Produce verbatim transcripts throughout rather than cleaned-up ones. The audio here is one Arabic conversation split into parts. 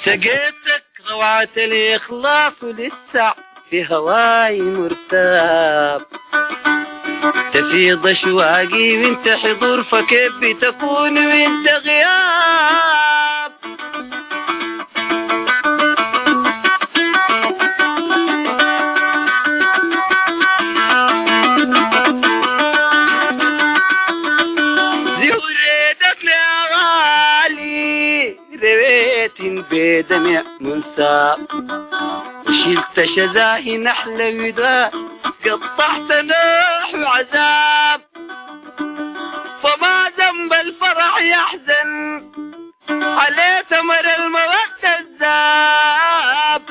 سقيتك روعة الإخلاص ولسه في هواي مرتاب، تفيض أشواقي وانت حضور، فكيف بتكون وانت غياب؟ زهوريتك يا غالي رويت بدمع منساب، وشلت شذاهي نحل ودا قطعت نوح وعذاب، فما ذنب الفرح يحزن عليه ثمر المودة الذاب.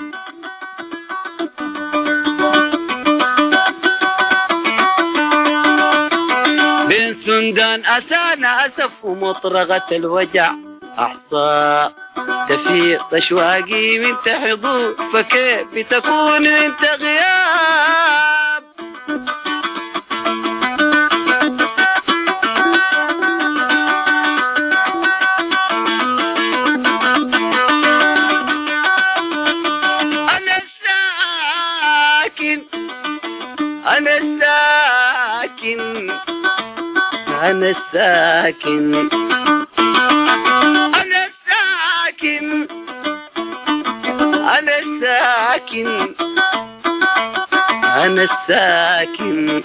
بين سندان أسانا أسف ومطرقة الوجع أحصى، تفيض أشواقي وانت حضور، فكيف بتكون وانت غياب؟ أنا الساكن أنا الساكن أنا الساكن أنا الساكن أنا الساكن أنا الساكن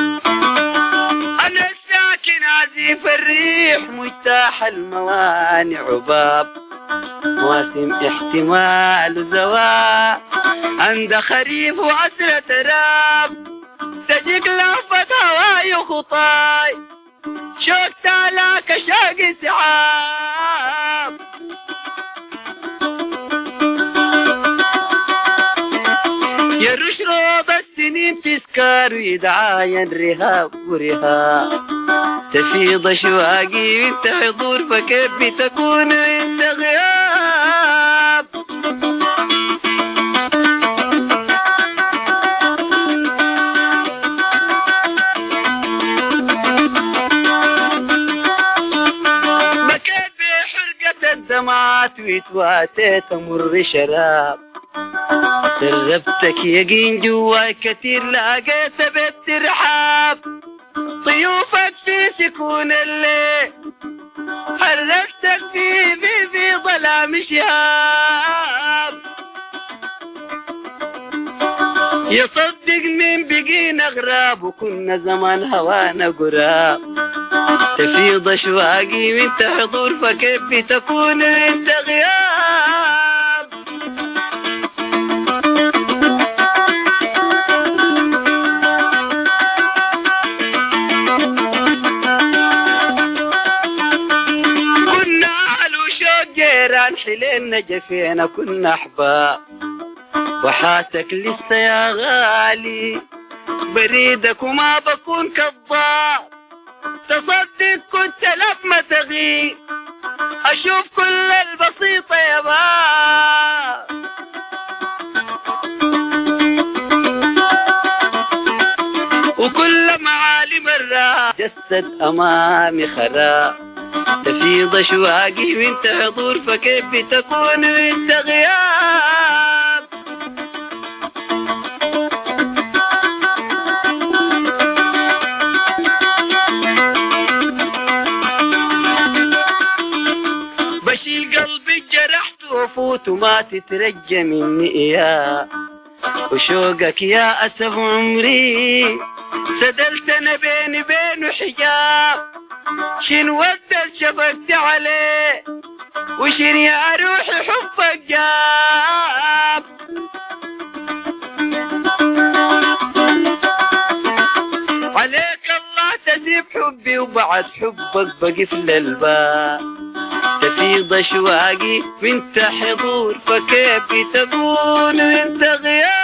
أنا الساكن عزيف الريح مجتاح الموانع عباب، مواسم احتمال زواء عند خريف وعسرة تراب، تجيك لفة هواي وخطاي شوق تالاك شاق سحاب. يرش روض السنين تسكر ويدعاين رهاب ورهاب، تفيض أشواقي وانت حضور، فكيف بتكون وانت غياب؟ بكيت بحرقة الدمعات ويتواتيت مر شراب، سربتك يقين جواي كتير لاقيت بالترحاب، طيوفك في سكون الليل حركتك في في في ظلام شهاب. يصدق من بقينا غراب وكنا زمان هوانا قراب، تفيض أشواقي وانت حضور، فكيف بتكون وانت غياب؟ كنا أهل وشوق جيران حلينا جفينا كنا أحباب، وحاتك لسه يا غالي بريدك وما بكون كذاب، تصدق كنت لما تغيب أشوف كل البسيطة يا باب. وكل معالم الراء جسد أمامي خراب، تفيض أشواقي وانت حضور، فكيف بتكون وانت غياب؟ بشيل قلبي جرحت وفوت وما تترجى مني إياه، وشوقك يا أسف عمري سدلتنا بيني بين حجاب، شين ودل شفقت عليه وشين يا روحي حبك جاب. عليك الله تسيب حبي وبعد حبك بقفل الباب، تفيض أشواقي وانت حضور، فكيف تكون وانت غياب؟